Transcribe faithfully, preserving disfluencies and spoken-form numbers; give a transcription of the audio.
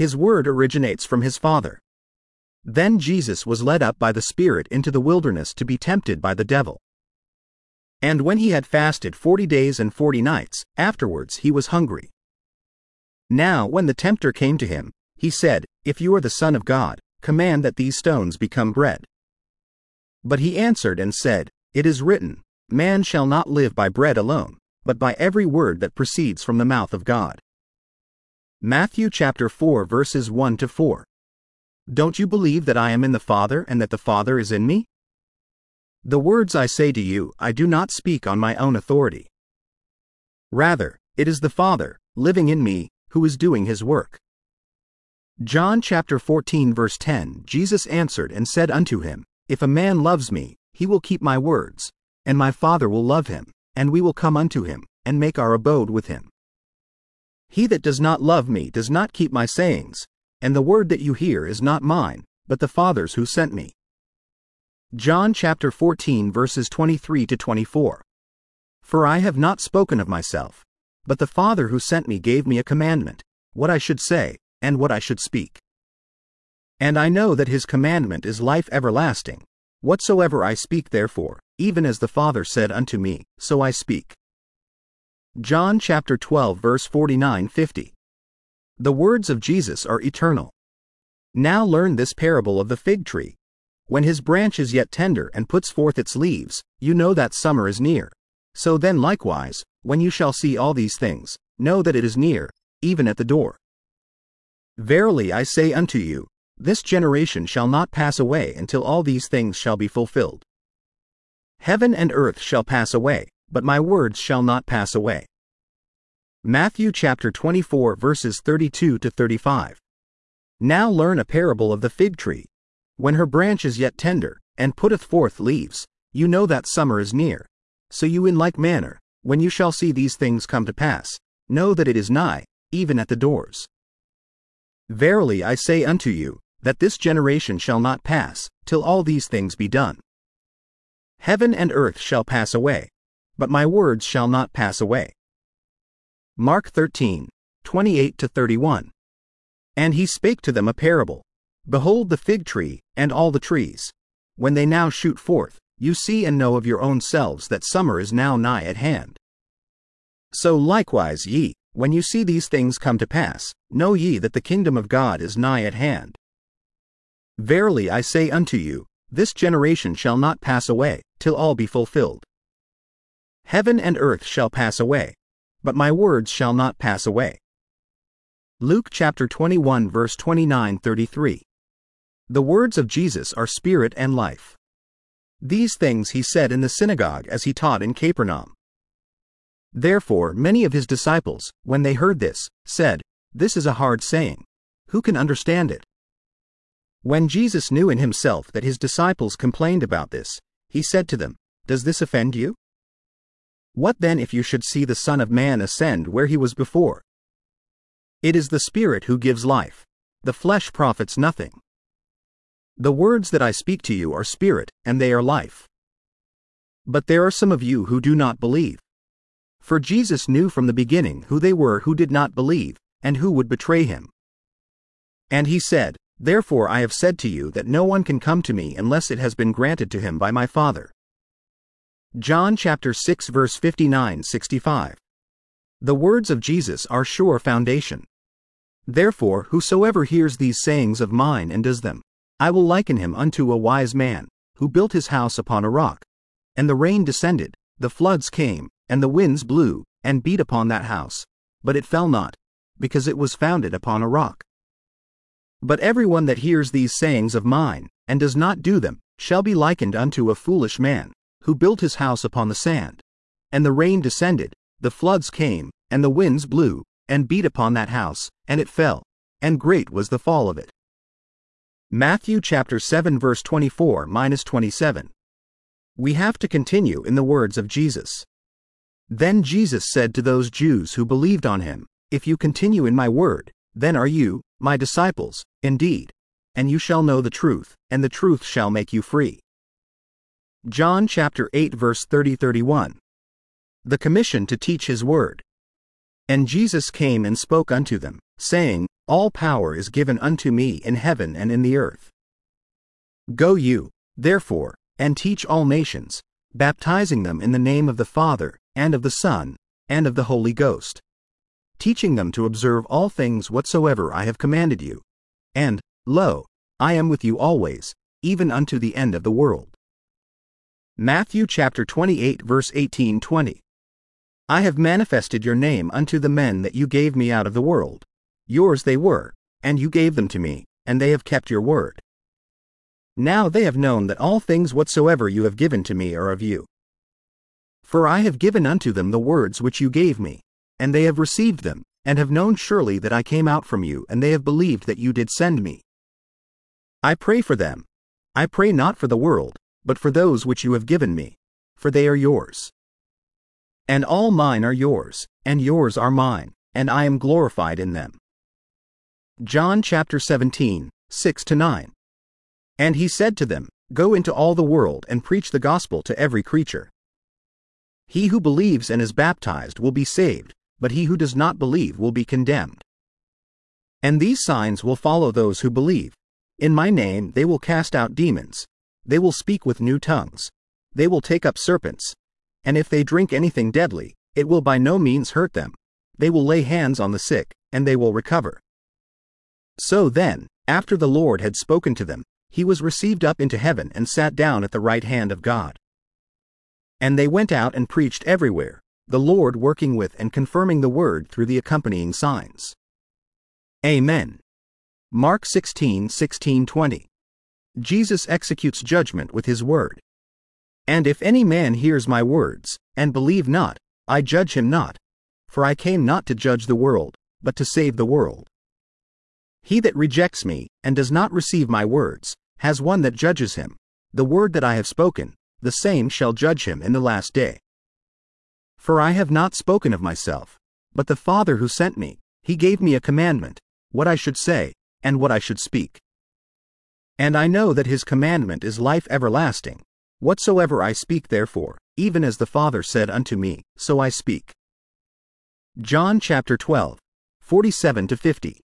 His word originates from his Father. Then Jesus was led up by the Spirit into the wilderness to be tempted by the devil. And when he had fasted forty days and forty nights, afterwards he was hungry. Now when the tempter came to him, he said, If you are the Son of God, command that these stones become bread. But he answered and said, It is written, Man shall not live by bread alone, but by every word that proceeds from the mouth of God. Matthew chapter four verses one to four. Don't you believe that I am in the Father and that the Father is in me? The words I say to you, I do not speak on my own authority. Rather, it is the Father, living in me, who is doing his work. John chapter fourteen verse ten. Jesus answered and said unto him, If a man loves me, he will keep my words, and my Father will love him, and we will come unto him, and make our abode with him. He that does not love me does not keep my sayings, and the word that you hear is not mine, but the Father's who sent me. John chapter fourteen verses twenty-three to twenty-four. For I have not spoken of myself, but the Father who sent me gave me a commandment, what I should say, and what I should speak. And I know that his commandment is life everlasting. Whatsoever I speak therefore, even as the Father said unto me, so I speak. John chapter twelve verse forty-nine to fifty. The words of Jesus are eternal. Now learn this parable of the fig tree. When his branch is yet tender and puts forth its leaves, you know that summer is near. So then likewise, when you shall see all these things, know that it is near, even at the door. Verily I say unto you, this generation shall not pass away until all these things shall be fulfilled. Heaven and earth shall pass away, but my words shall not pass away. Matthew chapter twenty-four verses thirty-two to thirty-five. Now learn a parable of the fig tree. When her branch is yet tender, and putteth forth leaves, you know that summer is near. So you in like manner, when you shall see these things come to pass, know that it is nigh, even at the doors. Verily I say unto you, that this generation shall not pass, till all these things be done. Heaven and earth shall pass away, but my words shall not pass away. Mark thirteen, twenty-eight to thirty-one. And he spake to them a parable. Behold the fig tree, and all the trees. When they now shoot forth, you see and know of your own selves that summer is now nigh at hand. So likewise ye, when you see these things come to pass, know ye that the kingdom of God is nigh at hand. Verily I say unto you, this generation shall not pass away, till all be fulfilled. Heaven and earth shall pass away, but my words shall not pass away. Luke chapter twenty-one verse twenty-nine to thirty-three. The words of Jesus are spirit and life. These things he said in the synagogue as he taught in Capernaum. Therefore many of his disciples, when they heard this, said, This is a hard saying. Who can understand it? When Jesus knew in himself that his disciples complained about this, he said to them, Does this offend you? What then if you should see the Son of Man ascend where he was before? It is the Spirit who gives life. The flesh profits nothing. The words that I speak to you are spirit, and they are life. But there are some of you who do not believe. For Jesus knew from the beginning who they were who did not believe, and who would betray him. And he said, Therefore I have said to you that no one can come to me unless it has been granted to him by my Father. John chapter six verse fifty-nine to sixty-five. The words of Jesus are sure foundation. Therefore whosoever hears these sayings of mine and does them, I will liken him unto a wise man, who built his house upon a rock. And the rain descended, the floods came, and the winds blew, and beat upon that house. But it fell not, because it was founded upon a rock. But every one that hears these sayings of mine, and does not do them, shall be likened unto a foolish man, who built his house upon the sand. And the rain descended, the floods came, and the winds blew, and beat upon that house, and it fell, and great was the fall of it. Matthew chapter seven verse twenty-four to twenty-seven. We have to continue in the words of Jesus. Then Jesus said to those Jews who believed on him, If you continue in my word, then are you, my disciples, indeed, and you shall know the truth, and the truth shall make you free. John chapter eight verse thirty to thirty-one. The commission to teach his word. And Jesus came and spoke unto them, saying, all power is given unto me in heaven and in the earth. Go you, therefore, and teach all nations, baptizing them in the name of the Father, and of the Son, and of the Holy Ghost, teaching them to observe all things whatsoever I have commanded you. And, lo, I am with you always, even unto the end of the world. Matthew chapter twenty-eight verse eighteen to twenty. I have manifested your name unto the men that you gave me out of the world. Yours they were, and you gave them to me, and they have kept your word. Now they have known that all things whatsoever you have given to me are of you. For I have given unto them the words which you gave me, and they have received them, and have known surely that I came out from you, and they have believed that you did send me. I pray for them. I pray not for the world, but for those which you have given me, for they are yours. And all mine are yours, and yours are mine, and I am glorified in them. John chapter seventeen, six to nine. And he said to them, Go into all the world and preach the gospel to every creature. He who believes and is baptized will be saved, but he who does not believe will be condemned. And these signs will follow those who believe. In my name they will cast out demons. They will speak with new tongues. They will take up serpents. And if they drink anything deadly, it will by no means hurt them. They will lay hands on the sick, and they will recover. So then, after the Lord had spoken to them, he was received up into heaven and sat down at the right hand of God. And they went out and preached everywhere, the Lord working with and confirming the word through the accompanying signs. Amen. Mark sixteen, sixteen to twenty. Jesus executes judgment with his word. And if any man hears my words, and believe not, I judge him not. For I came not to judge the world, but to save the world. He that rejects me, and does not receive my words, has one that judges him. The word that I have spoken, the same shall judge him in the last day. For I have not spoken of myself, but the Father who sent me, he gave me a commandment, what I should say, and what I should speak. And I know that his commandment is life everlasting. Whatsoever I speak therefore, even as the Father said unto me, so I speak. John chapter twelve, forty-seven to fifty.